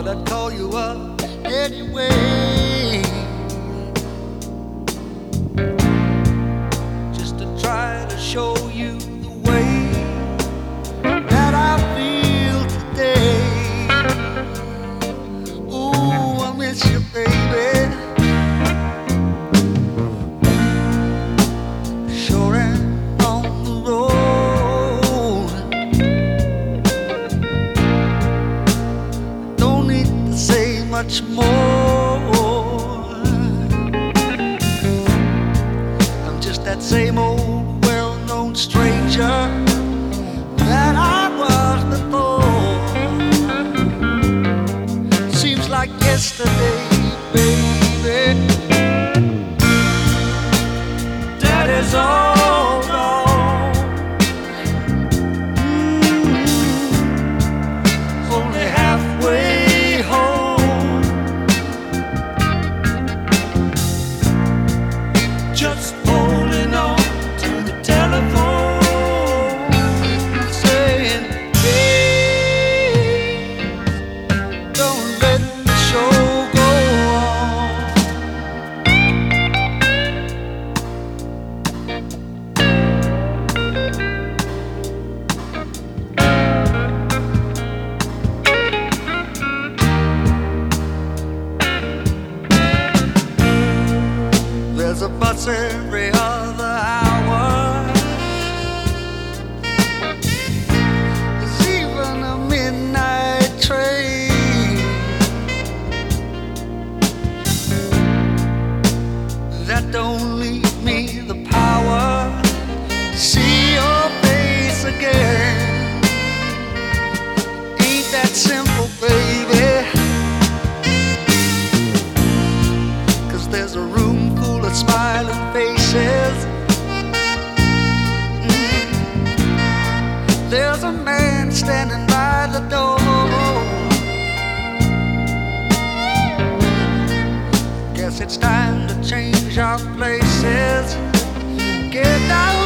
I'd call you up anyway, just to try to show you the way that I feel today. Ooh, I miss you, baby. Sure am on the road. Don't need to say much more. I'm just that same old well-known stranger that I was before. Seems like yesterday, baby. That is all gone. Only halfway home. Just holding on to the telephone, saying, please don't let the show go on. There's a bus every other hour. There's even a midnight train that don't leave me the power to see your face again. Ain't that simple, baby? 'Cause there's a room full of smiling faces. There's a man standing by the door. Guess it's time to change our places. Get down